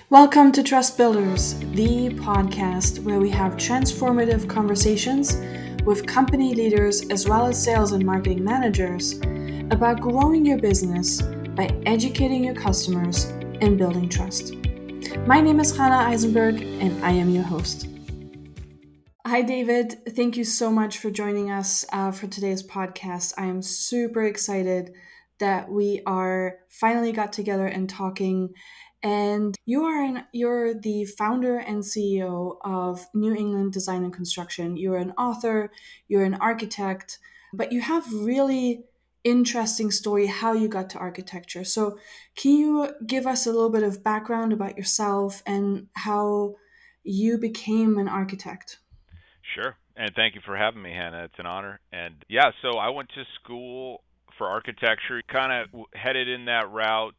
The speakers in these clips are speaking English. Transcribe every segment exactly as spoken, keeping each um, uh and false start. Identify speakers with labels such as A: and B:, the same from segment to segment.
A: Welcome to Trust Builders, the podcast where we have transformative conversations with company leaders as well as sales and marketing managers about growing your business by educating your customers and building trust. My name is Hannah Eisenberg and I am your host. Hi, David. Thank you so much for joining us uh, for today's podcast. I am super excited that we are finally got together and talking. And you are an, you're the founder and C E O of New England Design and Construction. You're an author, you're an architect, but you have really interesting story how you got to architecture. So can you give us a little bit of background about yourself and how you became an architect?
B: Sure. And thank you for having me, Hannah. It's an honor. And yeah, so I went to school for architecture, kind of headed in that route.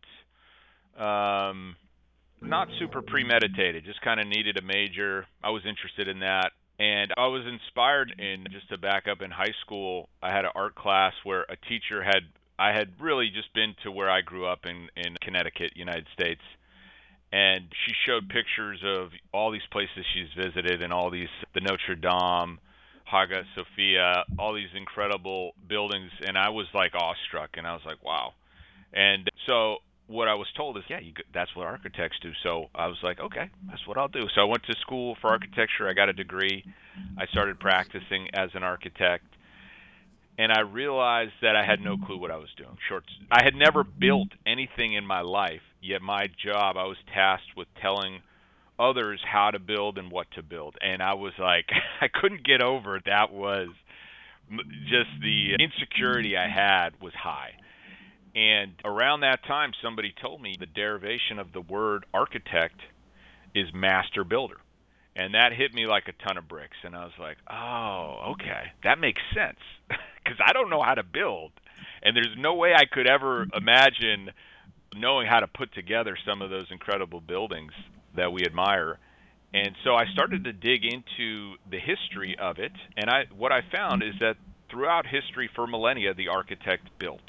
B: Um, Not super premeditated, just kind of needed a major. I was interested in that. And I was inspired in, just to back up, in high school, I had an art class where a teacher had, I had really just been to where I grew up in, in Connecticut, United States. And she showed pictures of all these places she's visited and all these, the Notre Dame, Hagia Sophia, all these incredible buildings. And I was like awestruck, and I was like, wow. And so what I was told is, yeah, you, that's what architects do. So I was like, okay, that's what I'll do. So I went to school for architecture. I got a degree. I started practicing as an architect. And I realized that I had no clue what I was doing. Short, I had never built anything in my life, yet my job, I was tasked with telling others how to build and what to build. And I was like, I couldn't get over it. That was just the insecurity I had was high. And around that time, somebody told me the derivation of the word architect is master builder. And that hit me like a ton of bricks. And I was like, oh, okay, that makes sense. Because I don't know how to build. And there's no way I could ever imagine knowing how to put together some of those incredible buildings that we admire. And so I started to dig into the history of it. And I, what I found is that throughout history, for millennia, the architect built.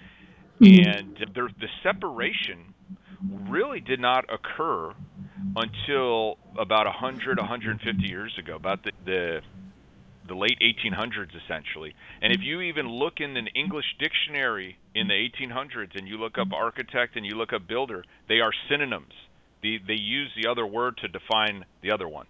B: And the, the separation really did not occur until about one hundred, one hundred fifty years ago, about the, the the late eighteen hundreds, essentially. And if you even look in an English dictionary in the eighteen hundreds and you look up architect and you look up builder, they are synonyms. The, they use the other word to define the other one.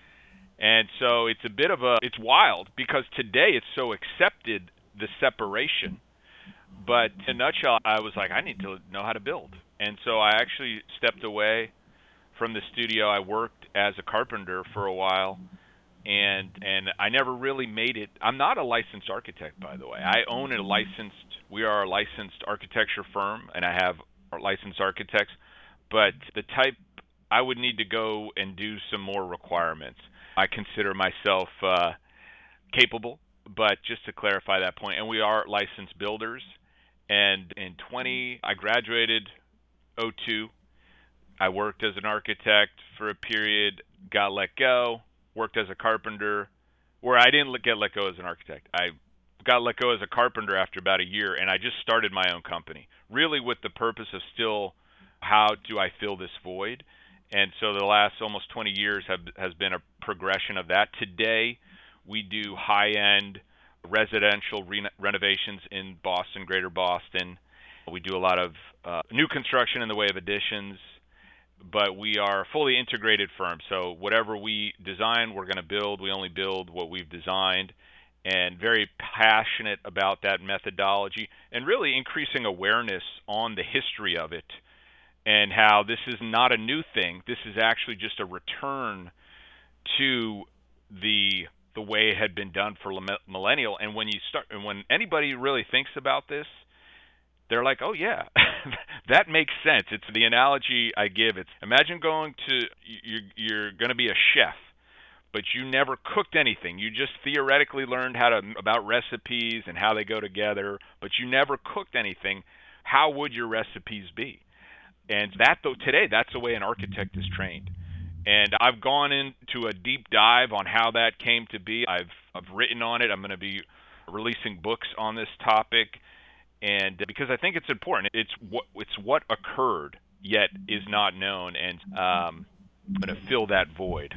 B: And so it's a bit of a, it's wild because today it's so accepted, the separation. But in a nutshell, I was like, I need to know how to build. And so I actually stepped away from the studio. I worked as a carpenter for a while, and and I never really made it. I'm not a licensed architect, by the way. I own a licensed, we are a licensed architecture firm, and I have licensed architects. But the type, I would need to go and do some more requirements. I consider myself uh, capable, but just to clarify that point, and we are licensed builders. And in twenty, I graduated oh two. I worked as an architect for a period, got let go, worked as a carpenter, where I didn't get let go as an architect. I got let go as a carpenter after about a year, and I just started my own company, really with the purpose of still, how do I fill this void? And so the last almost twenty years have has been a progression of that. Today, we do high-end residential re- renovations in Boston, Greater Boston. We do a lot of uh, new construction in the way of additions, but we are a fully integrated firm. So whatever we design, we're going to build. We only build what we've designed, and very passionate about that methodology and really increasing awareness on the history of it and how this is not a new thing. This is actually just a return to the the way it had been done for millennial. And when you start, and when anybody really thinks about this, they're like, oh yeah, that makes sense. It's the analogy I give. It's, imagine going to, you're, you're going to be a chef, but you never cooked anything. You just theoretically learned how to, about recipes and how they go together, but you never cooked anything. How would your recipes be? And that, though, today, that's the way an architect is trained. And I've gone into a deep dive on how that came to be. I've I've written on it. I'm going to be releasing books on this topic, and because I think it's important. It's what it's what occurred yet is not known, and um, going to fill that void.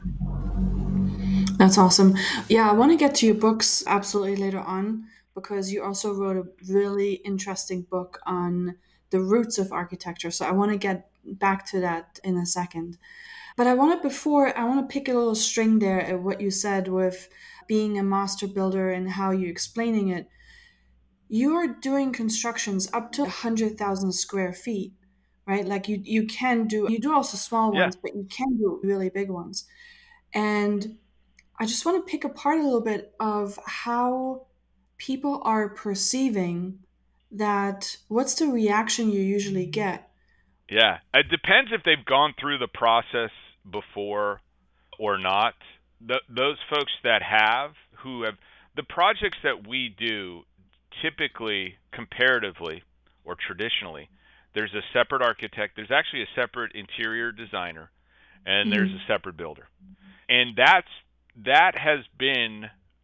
A: That's awesome. Yeah, I want to get to your books absolutely later on because you also wrote a really interesting book on the roots of architecture. So I want to get back to that in a second. But I want to, before, I want to pick a little string there at what you said with being a master builder and how you're explaining it. You are doing constructions up to one hundred thousand square feet, right? Like you, you can do, you do also small
B: Yeah,
A: ones, but you can do really big ones. And I just want to pick apart a little bit of how people are perceiving that. What's the reaction you usually get?
B: yeah. It depends if they've gone through the process before or not. Th- those folks that have, who have, the projects that we do, typically, comparatively, or traditionally, there's a separate architect. There's actually a separate interior designer, and there's
A: Mm-hmm.
B: a separate builder. And that's that has been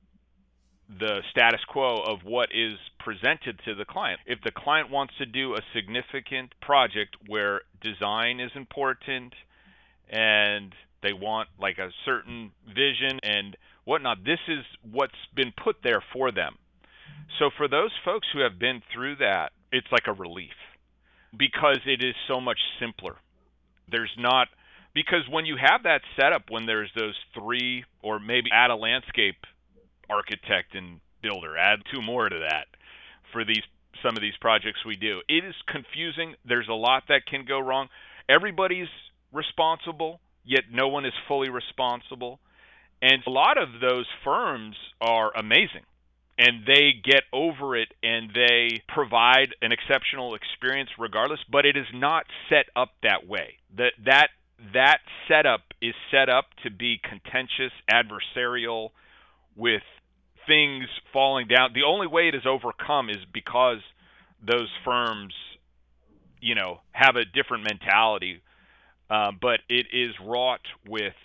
B: the status quo of what is presented to the client. If the client wants to do a significant project where design is important and they want like a certain vision and whatnot, this is what's been put there for them. So for those folks who have been through that, it's like a relief because it is so much simpler. There's not, because when you have that setup, when there's those three, or maybe add a landscape architect and builder, add two more to that for these some of these projects we do. It is confusing. There's a lot that can go wrong. Everybody's responsible, yet no one is fully responsible. And a lot of those firms are amazing, and they get over it and they provide an exceptional experience regardless, but it is not set up that way. That that that setup is set up to be contentious, adversarial, with things falling down. The only way it is overcome is because those firms, you know, have a different mentality. Uh, but it is wrought with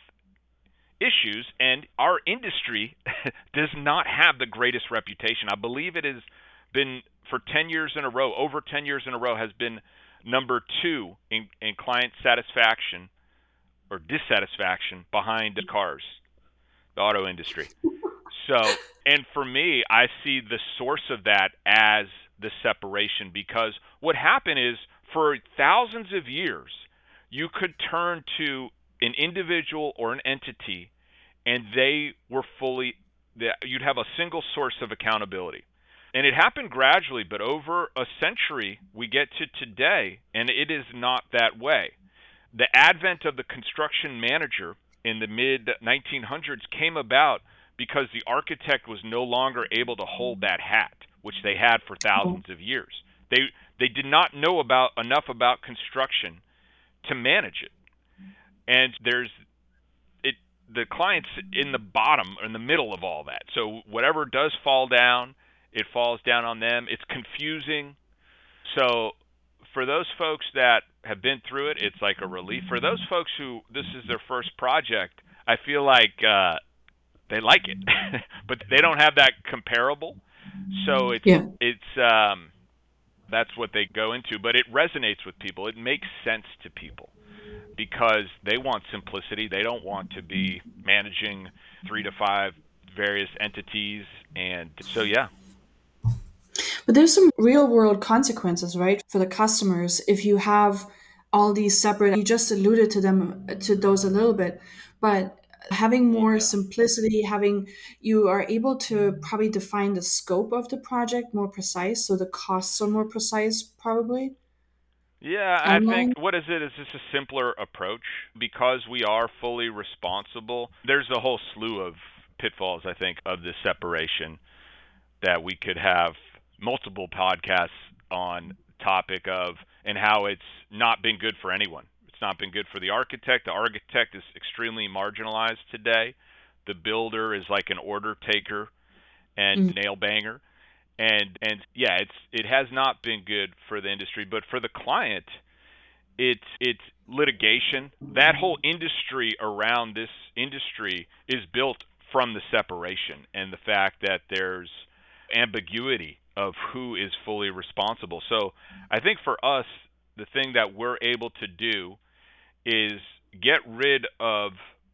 B: issues, and our industry does not have the greatest reputation. I believe it has been for ten years in a row, over ten years in a row, has been number two in, in client satisfaction or dissatisfaction behind the cars, the auto industry. So, and for me, I see the source of that as the separation, because what happened is for thousands of years, you could turn to an individual or an entity and they were fully, you'd have a single source of accountability. And it happened gradually, but over a century, we get to today, and it is not that way. The advent of the construction manager in the mid nineteen hundreds came about because the architect was no longer able to hold that hat, which they had for thousands of years. They they did not know about enough about construction to manage it. And there's it the client's in the bottom or in the middle of all that. So whatever does fall down, it falls down on them. It's confusing. So for those folks that have been through it, it's like a relief. For those folks who this is their first project, I feel like uh, they like it, but they don't have that comparable. So it's
A: Yeah.
B: it's um, that's what they go into. But it resonates with people. It makes sense to people because they want simplicity. They don't want to be managing three to five various entities, and so yeah.
A: But there's some real world consequences, right, for the customers if you have all these separate, you just alluded to them, to those a little bit, but having
B: Well,
A: more
B: yeah.
A: simplicity, having, you are able to probably define the scope of the project more precise, so the costs are more precise, probably.
B: Yeah, I think
A: Timeline.
B: what is it is just a simpler approach because we are fully responsible. There's a whole slew of pitfalls, I think, of this separation that we could have multiple podcasts on topic of, and how it's not been good for anyone. It's not been good for the architect. The architect is extremely marginalized today. The builder is like an order taker and
A: Mm.
B: nail banger. And and yeah, it's it has not been good for the industry, but for the client, it's it's litigation. That whole industry around this industry is built from the separation and the fact that there's ambiguity of who is fully responsible. So I think for us, the thing that we're able to do is get rid of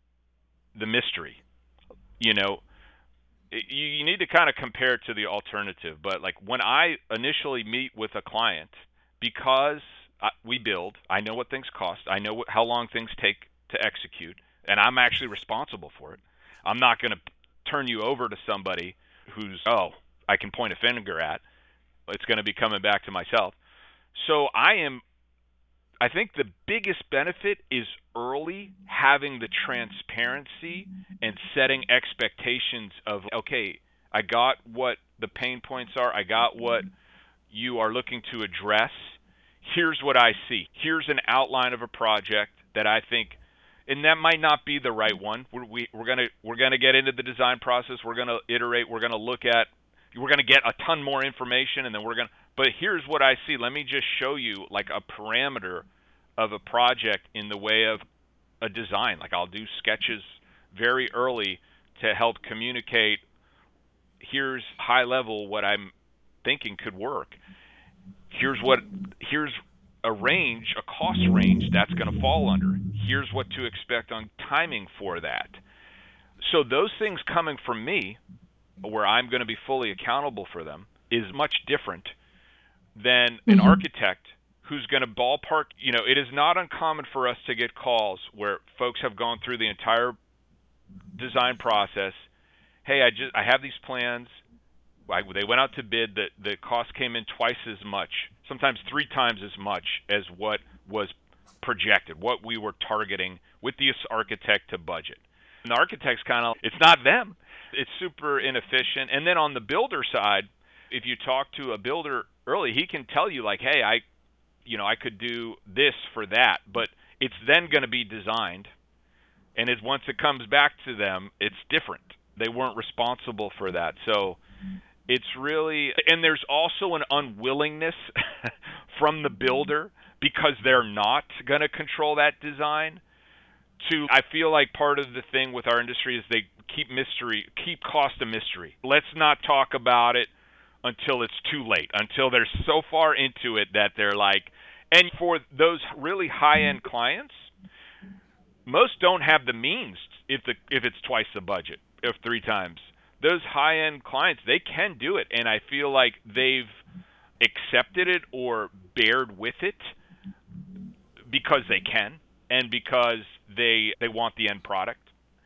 B: the mystery. You know, you, you need to kind of compare it to the alternative. But like when I initially meet with a client, because I, we build, I know what things cost, I know what, how long things take to execute, and I'm actually responsible for it. I'm not going to turn you over to somebody who's, oh, I can point a finger at. It's going to be coming back to myself. So I am, I think the biggest benefit is early having the transparency and setting expectations of, okay, I got what the pain points are. I got what you are looking to address. Here's what I see. Here's an outline of a project that I think, and that might not be the right one. We're, we, we're gonna we're gonna get into the design process. We're gonna iterate. We're gonna look at. We're gonna get a ton more information, and then we're gonna. But here's what I see. Let me just show you like a parameter of a project in the way of a design. Like I'll do sketches very early to help communicate. Here's high level what I'm thinking could work. Here's what. Here's a range, a cost range that's going to fall under. Here's what to expect on timing for that. So those things coming from me, where I'm going to be fully accountable for them, is much different than an
A: Mm-hmm.
B: architect who's going to ballpark. You know, it is not uncommon for us to get calls where folks have gone through the entire design process. Hey, I just I have these plans. I, they went out to bid. The the cost came in twice as much, sometimes three times as much as what was projected, what we were targeting with the architect to budget. And the architect's kind of, it's not them. It's super inefficient. And then on the builder side, if you talk to a builder early, he can tell you like, hey, I, you know, I could do this for that, but it's then going to be designed. And it, once it comes back to them, it's different. They weren't responsible for that. So it's really, and there's also an unwillingness from the builder because they're not going to control that design. To, I feel like part of the thing with our industry is they keep mystery, keep cost a mystery. Let's not talk about it until it's too late, until they're so far into it that they're like, and for those really high-end clients, most don't have the means if the if it's twice the budget, if three times. Those high-end clients, they can do it, and I feel like they've accepted it or bared with it because they can and because they they want the end product,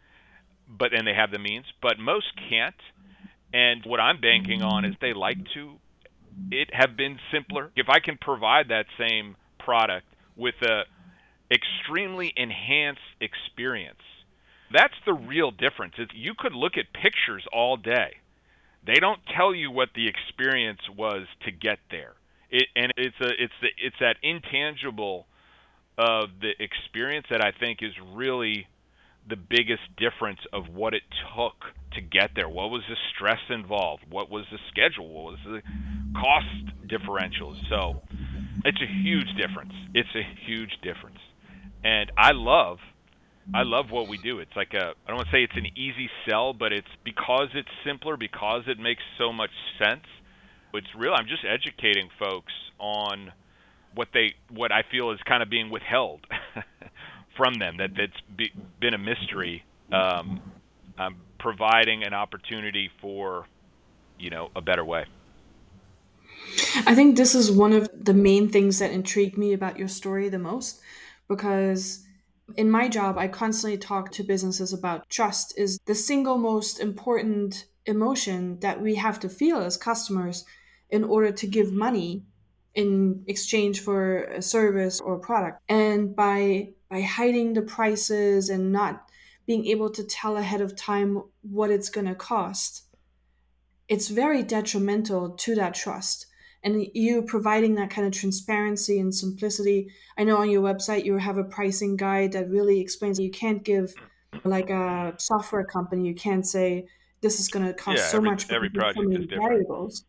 B: but and they have the means. But most can't, and what I'm banking on is they like to it have been simpler. If I can provide that same product with a extremely enhanced experience, that's the real difference. Is you could look at pictures all day. They don't tell you what the experience was to get there. It, and it's a it's the it's that intangible of the experience that I think is really the biggest difference of what it took to get there. What was the stress involved? What was the schedule? What was the cost differentials? So it's a huge difference. It's a huge difference. And I love I love what we do. It's like a, I don't want to say it's an easy sell, but it's because it's simpler, because it makes so much sense. It's real. I'm just educating folks on what they, what I feel is kind of being withheld from them, that that's be, been a mystery. Um, I'm providing an opportunity for, you know, a better way.
A: I think this is one of the main things that intrigue me about your story the most, because in my job, I constantly talk to businesses about trust is the single most important emotion that we have to feel as customers in order to give money in exchange for a service or product. And by by hiding the prices and not being able to tell ahead of time what it's going to cost, it's very detrimental to that trust. And you providing that kind of transparency and simplicity. I know on your website you have a pricing guide that really explains you can't give, like a software company, you can't say this is going to cost
B: Yeah,
A: so
B: every
A: much because
B: every
A: there's so
B: project is
A: many
B: different.
A: variables.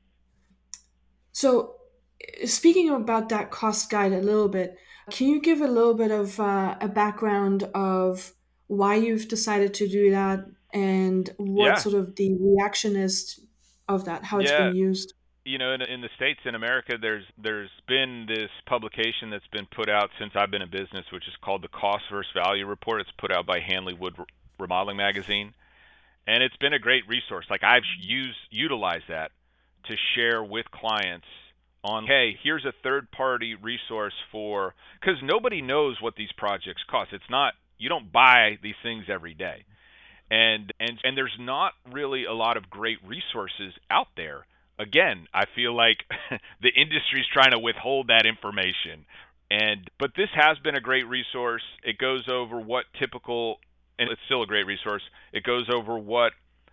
A: So, speaking about that cost guide a little bit, can you give a little bit of uh, a background of why you've decided to do that and what
B: Yeah,
A: sort of the reaction is of that, how it's
B: yeah,
A: been used?
B: you know, in, in the States, in America, there's there's been this publication that's been put out since I've been in business, which is called the Cost versus Value Report. It's put out by Hanley Wood Remodeling Magazine, and it's been a great resource. Like I've used utilized that to share with clients on, hey, here's a third-party resource for, because nobody knows what these projects cost. It's not, you don't buy these things every day. And, and and there's not really a lot of great resources out there. Again, I feel like the industry's trying to withhold that information. And but this has been a great resource. It goes over what typical, and it's still a great resource. It goes over what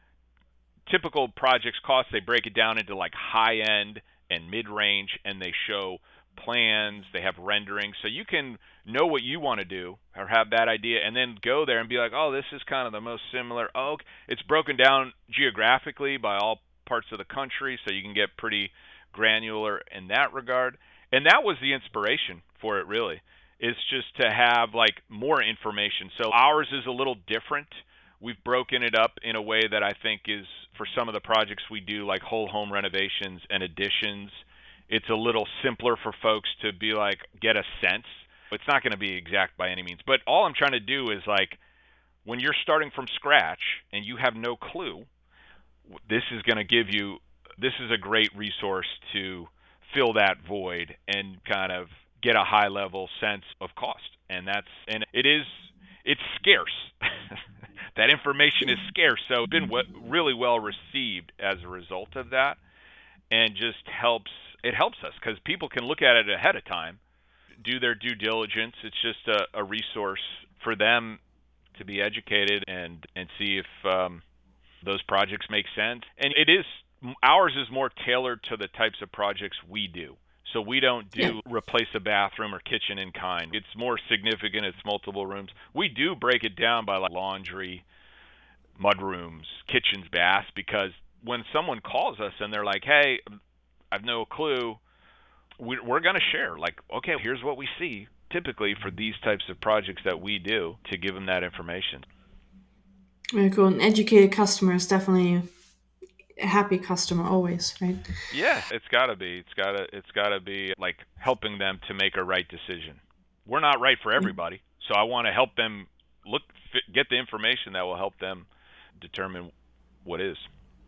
B: typical projects cost. They break it down into like high end and mid range, and they show plans. They have renderings, so you can know what you want to do or have that idea, and then go there and be like, oh, this is kind of the most similar. Oh, okay. It's broken down geographically by all parts of the country, so you can get pretty granular in that regard. And that was the inspiration for it, really, is just to have like more information. So ours is a little different. We've broken it up in a way that I think is, for some of the projects we do, like whole home renovations and additions, it's a little simpler for folks to be like, get a sense. It's not going to be exact by any means, but all I'm trying to do is like, when you're starting from scratch and you have no clue, this is going to give you, this is a great resource to fill that void and kind of get a high level sense of cost. And that's, and it is, it's scarce. That information is scarce. So it's been w- really well received as a result of that, and just helps, it helps us because people can look at it ahead of time, do their due diligence. It's just a, a resource for them to be educated and, and see if um, those projects make sense. And it is, ours is more tailored to the types of projects we do. So we don't do yeah. replace a bathroom or kitchen in kind. It's more significant. It's multiple rooms. We do break it down by like laundry, mud rooms, kitchens, baths, because when someone calls us and they're like, hey, I've no clue, we're going to share like, okay, here's what we see typically for these types of projects that we do, to give them that information.
A: Very cool. An educated customer is definitely a happy customer always, right?
B: Yeah, it's got to be. It's got to it's got to be like helping them to make a right decision. We're not right for everybody, so I want to help them look get the information that will help them determine what is.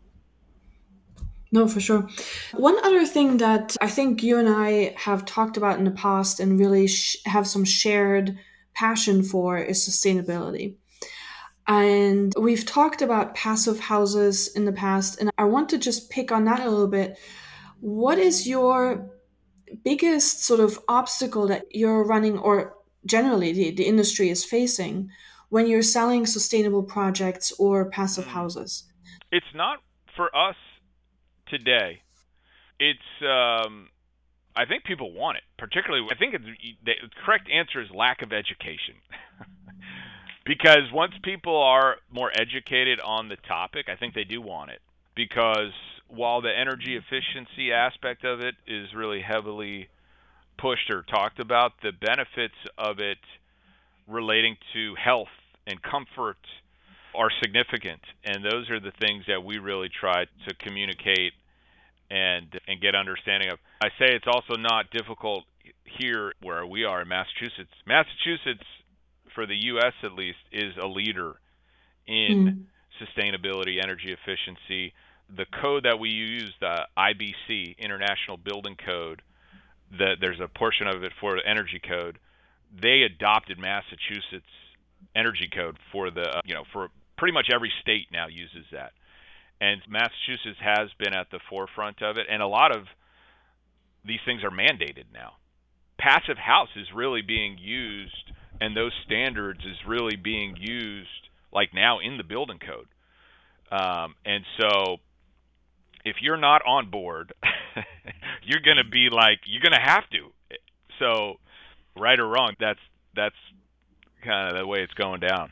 A: No, for sure. One other thing that I think you and I have talked about in the past and really sh- have some shared passion for is sustainability. And we've talked about passive houses in the past, and I want to just pick on that a little bit. What is your biggest sort of obstacle that you're running, or generally the, the industry is facing, when you're selling sustainable projects or passive
B: Mm.
A: houses?
B: It's not for us today. It's, um, I think people want it, particularly, I think it's, the correct answer is lack of education. Because once people are more educated on the topic, I think they do want it. Because while the energy efficiency aspect of it is really heavily pushed or talked about, the benefits of it relating to health and comfort are significant. And those are the things that we really try to communicate and and get understanding of. I say it's also not difficult here where we are in Massachusetts. Massachusetts, for the U S at least, is a leader in mm. sustainability, energy efficiency. The code that we use, the I B C, International Building Code, that there's a portion of it for the energy code. They adopted Massachusetts energy code for the, you know, for pretty much every state now uses that. And Massachusetts has been at the forefront of it, and a lot of these things are mandated now. Passive house is really being used, and those standards is really being used like now in the building code. Um, and so if you're not on board, you're going to be like, you're going to have to. So right or wrong, that's that's kind of the way it's going down.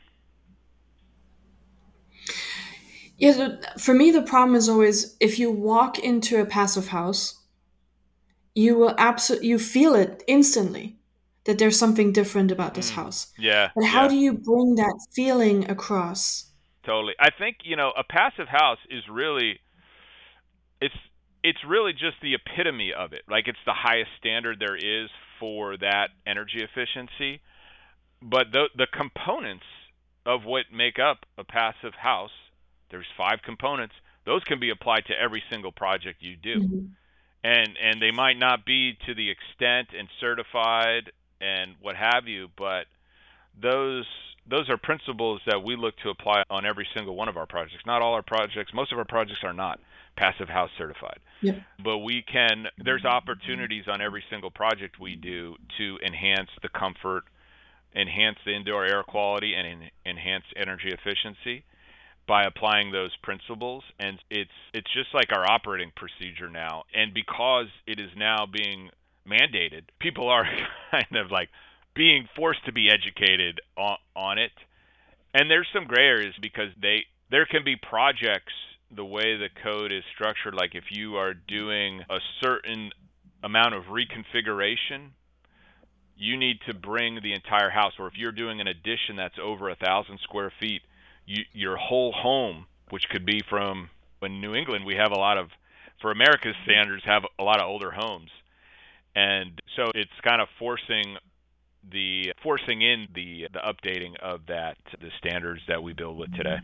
A: Yeah, for me, the problem is always if you walk into a passive house, you will absolutely, you feel it instantly that there's something different about this mm, house.
B: Yeah.
A: But how
B: yeah.
A: do you bring that feeling across?
B: Totally. I think, you know, a passive house is really, it's it's really just the epitome of it. Like it's the highest standard there is for that energy efficiency. But the the components of what make up a passive house, there's five components. Those can be applied to every single project you do.
A: Mm-hmm.
B: And and they might not be to the extent and certified and what have you, but those those are principles that we look to apply on every single one of our projects. Not all our projects, most of our projects are not passive house certified.
A: Yep.
B: But we can, there's opportunities on every single project we do to enhance the comfort, enhance the indoor air quality, and en- enhance energy efficiency by applying those principles. And it's it's just like our operating procedure now. And because it is now being mandated, people are kind of like being forced to be educated on, on it. And there's some gray areas because they there can be projects, the way the code is structured, like if you are doing a certain amount of reconfiguration, you need to bring the entire house. Or if you're doing an addition that's over a thousand square feet, you, your whole home, which could be from, in New England, we have a lot of, for America's standards, have a lot of older homes. And so it's kind of forcing the forcing in the the updating of that, the standards that we build with today.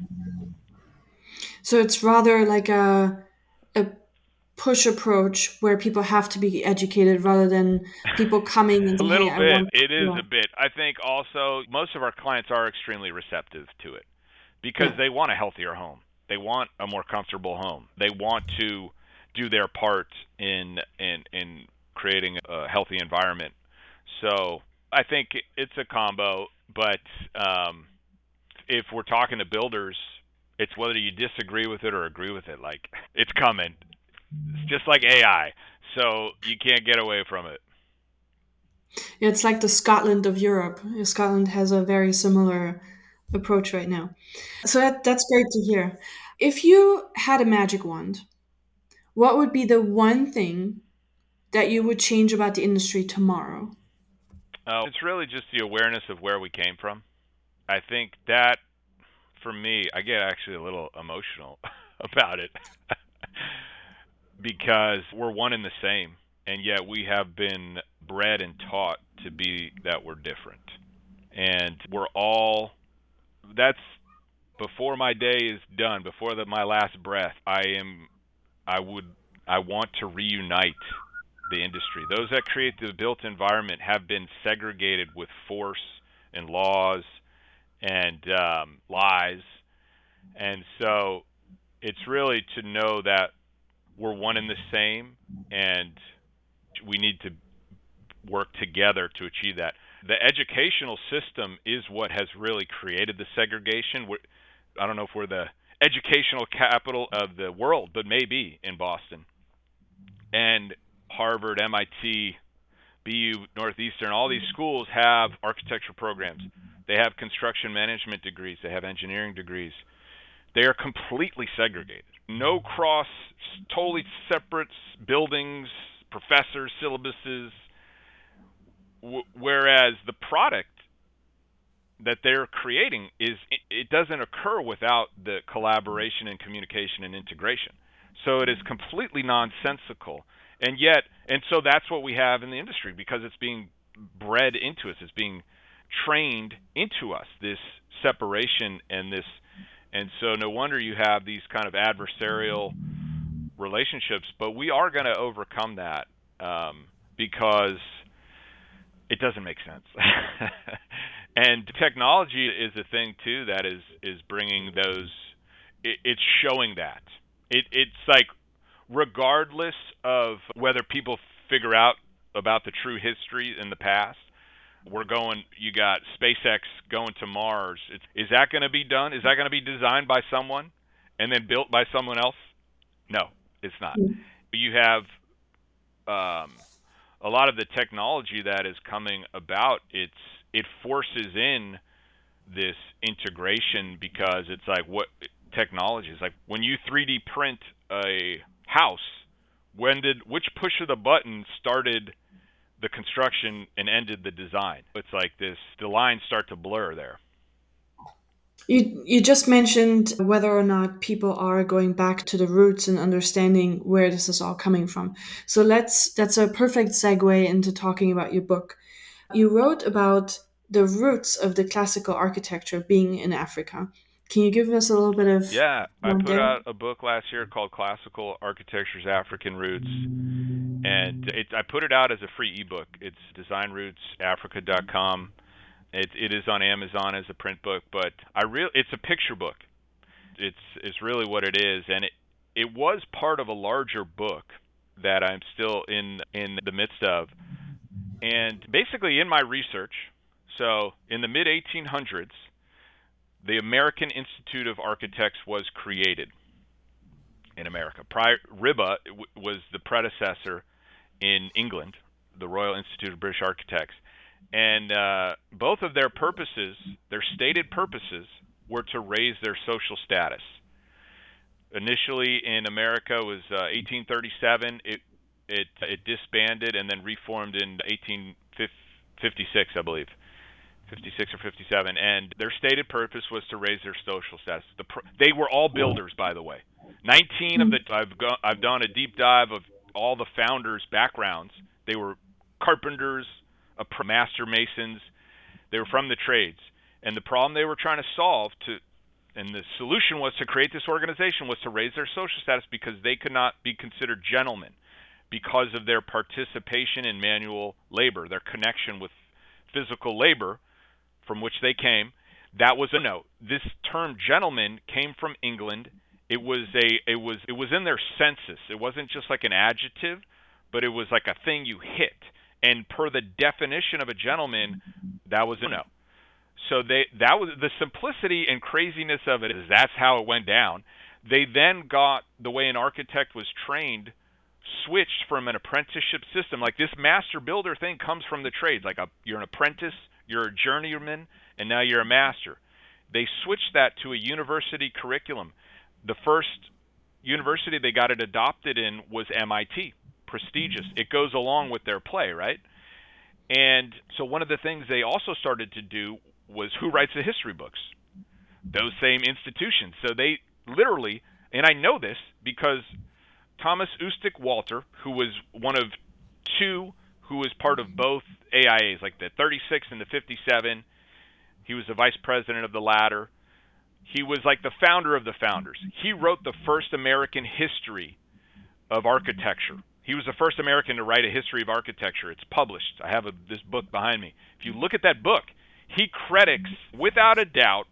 A: So it's rather like a a push approach where people have to be educated rather than people coming and
B: A
A: saying, "Hey,
B: little
A: I
B: bit.
A: want."
B: It is
A: Yeah.
B: a bit. I think also most of our clients are extremely receptive to it because
A: Yeah.
B: they want a healthier home. They want a more comfortable home. They want to do their part in in in creating a healthy environment. So I think it's a combo, but um, if we're talking to builders, it's whether you disagree with it or agree with it. Like, it's coming. It's just like A I, so you can't get away from it.
A: Yeah, it's like the Scotland of Europe. Scotland has a very similar approach right now. So that, that's great to hear. If you had a magic wand, what would be the one thing that you would change about the industry tomorrow?
B: Uh, it's really just the awareness of where we came from. I think that, for me, I get actually a little emotional about it because we're one and the same, and yet we have been bred and taught to be that we're different. And we're all, that's before my day is done, before the, my last breath, I am, I would, I want to reunite the industry. Those that create the built environment have been segregated with force and laws and um, lies. And so it's really to know that we're one and the same, and we need to work together to achieve that. The educational system is what has really created the segregation. We're, I don't know if we're the educational capital of the world, but maybe in Boston. And Harvard, M I T, B U, Northeastern, all these schools have architecture programs. They have construction management degrees. They have engineering degrees. They are completely segregated. No cross, totally separate buildings, professors, syllabuses. W- whereas the product that they're creating is, it doesn't occur without the collaboration and communication and integration. So it is completely nonsensical. And yet, and so that's what we have in the industry because it's being bred into us. It's being trained into us, this separation and this, and so no wonder you have these kind of adversarial relationships, but we are going to overcome that um, because it doesn't make sense. And technology is a thing too that is, is bringing those, it, it's showing that. It, it's like, regardless of whether people figure out about the true history in the past, we're going, you got SpaceX going to Mars. It's, is that going to be done? Is that going to be designed by someone and then built by someone else? No, it's not. You have um, a lot of the technology that is coming about. It's it forces in this integration because it's like what technology is like when you three D print a house. When did which push of the button started the construction and ended the design? It's like this, the lines start to blur there.
A: You you just mentioned whether or not people are going back to the roots and understanding where this is all coming from. So let's that's a perfect segue into talking about your book. You wrote about the roots of the classical architecture being in Africa. Can you give us a little bit of
B: Yeah, I
A: one
B: put
A: there?
B: out a book last year called Classical Architecture's African Roots, and it, I put it out as a free ebook. It's design roots africa dot com. It, it is on Amazon as a print book, but I real it's a picture book. It's it's really what it is, and it it was part of a larger book that I'm still in in the midst of. And basically, in my research, so in the mid eighteen hundreds, the American Institute of Architects was created in America. Prior, R I B A was the predecessor in England, the Royal Institute of British Architects, and uh, both of their purposes, their stated purposes, were to raise their social status. Initially in America was uh, eighteen thirty-seven. It it it disbanded and then reformed in eighteen fifty-six, I believe, fifty-six or fifty-seven. And their stated purpose was to raise their social status. The, they were all builders, by the way. nineteen of the I've go, I've done a deep dive of all the founders' backgrounds. They were carpenters, a master masons. They were from the trades, and the problem they were trying to solve to and the solution was to create this organization was to raise their social status because they could not be considered gentlemen because of their participation in manual labor, their connection with physical labor from which they came. That was a no. This term gentleman came from England. It was a it was it was in their census. It wasn't just like an adjective, but it was like a thing you hit. And per the definition of a gentleman, that was a no. So they that was the simplicity and craziness of it is that's how it went down. They then got the way an architect was trained switched from an apprenticeship system. Like this master builder thing comes from the trades. Like a, you're an apprentice, you're a journeyman, and now you're a master. They switched that to a university curriculum. The first university they got it adopted in was M I T, prestigious. It goes along with their play, right? And so one of the things they also started to do was who writes the history books? Those same institutions. So they literally, and I know this because Thomas Ustick Walter, who was one of two who was part of both A I As, like the thirty-six and the fifty-seven, he was the vice president of the latter. He was like the founder of the founders. He wrote the first American history of architecture. He was the first American to write a history of architecture. It's published. I have a, this book behind me. If you look at that book, he credits, without a doubt,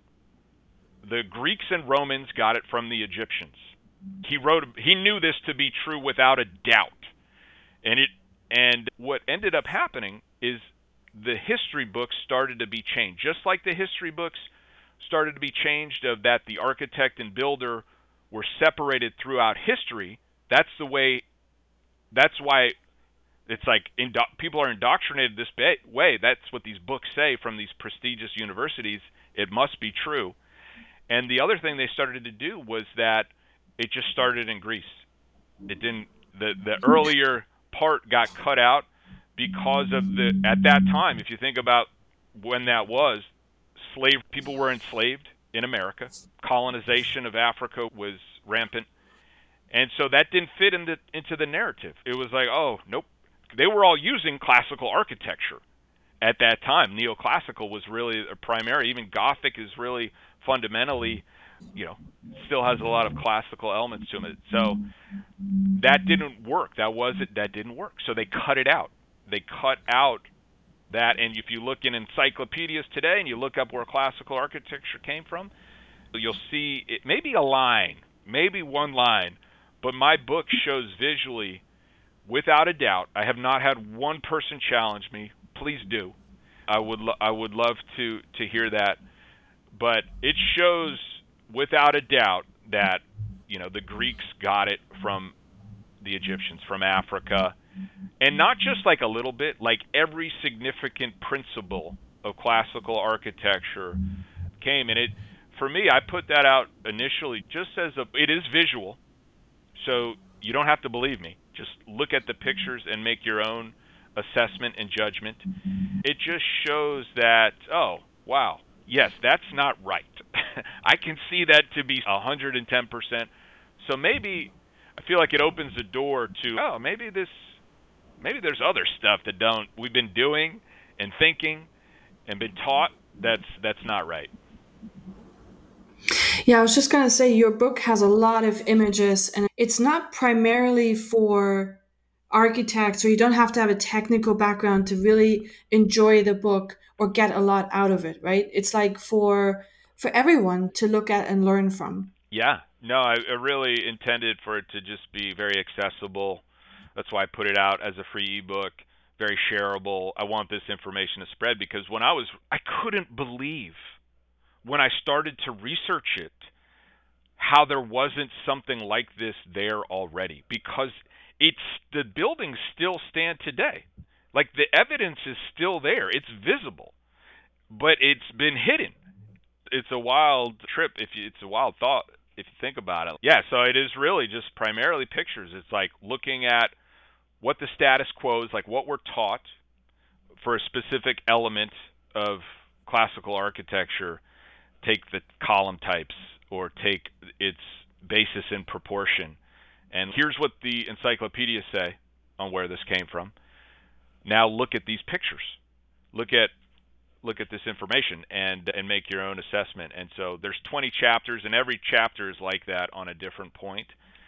B: the Greeks and Romans got it from the Egyptians. He wrote. He knew this to be true without a doubt. And it. And what ended up happening is the history books started to be changed, just like the history books started to be changed of that the architect and builder were separated throughout history. That's the way. That's why. It's like indo- people are indoctrinated this way. That's what these books say from these prestigious universities. It must be true. And the other thing they started to do was that it just started in Greece. It didn't. The the earlier part got cut out because of the at that time. If you think about when that was, slave people were enslaved in America. Colonization of Africa was rampant, and so that didn't fit into into the narrative. It was like, oh nope. They were all using classical architecture at that time. Neoclassical was really a primary. Even Gothic is really fundamentally, you know, still has a lot of classical elements to it. So that didn't work. That wasn't. That didn't work. So they cut it out. They cut out that. And if you look in encyclopedias today and you look up where classical architecture came from, you'll see it. Maybe a line, maybe one line, but my book shows visually. Without a doubt, I have not had one person challenge me. Please do. I would lo- I would love to, to hear that. But it shows without a doubt that, you know, the Greeks got it from the Egyptians, from Africa. And not just like a little bit, like every significant principle of classical architecture came. And it, for me, I put that out initially just as a, it is visual. So you don't have to believe me. Just look at the pictures and make your own assessment and judgment. It just shows that, oh, wow, yes, that's not right. I can see that to be one hundred ten percent. So maybe I feel like it opens the door to, oh, maybe this, maybe there's other stuff that don't we've been doing and thinking and been taught that's that's not right.
A: Yeah, I was just going to say your book has a lot of images and it's not primarily for architects, or you don't have to have a technical background to really enjoy the book or get a lot out of it, right? It's like for for everyone to look at and learn from.
B: Yeah, no, I, I really intended for it to just be very accessible. That's why I put it out as a free ebook, very shareable. I want this information to spread because when I was, I couldn't believe when I started to research it how there wasn't something like this there already, because it's the buildings still stand today. Like the evidence is still there. It's visible, but it's been hidden. It's a wild trip if you, it's a wild thought if you think about it. Yeah, so it is really just primarily pictures. It's like looking at what the status quo is, like what we're taught for a specific element of classical architecture. Take the column types or take its basis in proportion. And here's what the encyclopedia say on where this came from. Now look at these pictures. Look at look at this information and and make your own assessment. And so there's twenty chapters, and every chapter is like that on a different point.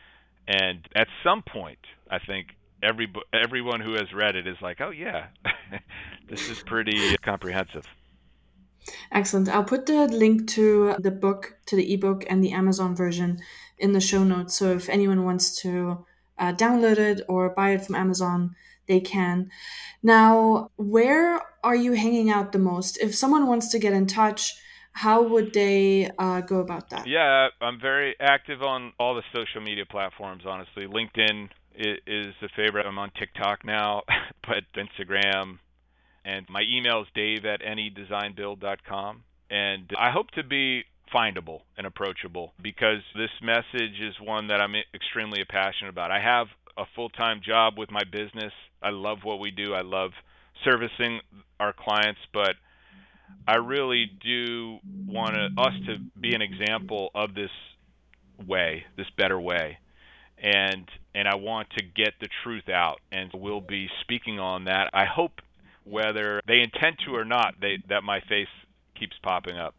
B: And at some point, I think every everyone who has read it is like, oh yeah, this is pretty comprehensive.
A: Excellent. I'll put the link to the book, to the ebook and the Amazon version in the show notes. So if anyone wants to uh, download it or buy it from Amazon, they can. Now, where are you hanging out the most? If someone wants to get in touch, how would they uh, go about that?
B: Yeah, I'm very active on all the social media platforms, honestly. LinkedIn is a favorite. I'm on TikTok now, but Instagram. And my email is dave at any design build dot com. And I hope to be findable and approachable because this message is one that I'm extremely passionate about. I have a full-time job with my business. I love what we do. I love servicing our clients, but I really do want us to be an example of this way, this better way. And and I want to get the truth out, and we'll be speaking on that. I hope whether they intend to or not, they, that my face keeps popping up.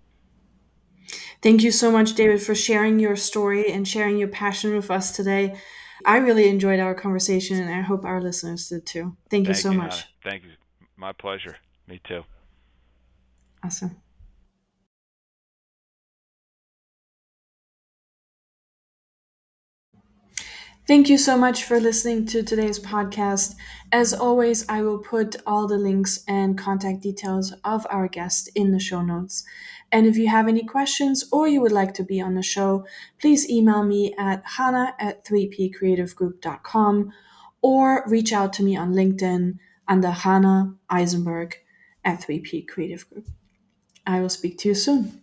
A: Thank you so much, David, for sharing your story and sharing your passion with us today. I really enjoyed our conversation, and I hope our listeners did too. Thank you
B: Thank
A: so
B: you,
A: much.
B: Hannah. Thank you. My pleasure. Me too.
A: Awesome. Thank you so much for listening to today's podcast. As always, I will put all the links and contact details of our guest in the show notes. And if you have any questions or you would like to be on the show, please email me at hannah at three p creative group dot com or reach out to me on LinkedIn under Hannah Eisenberg at three P Creative Group. I will speak to you soon.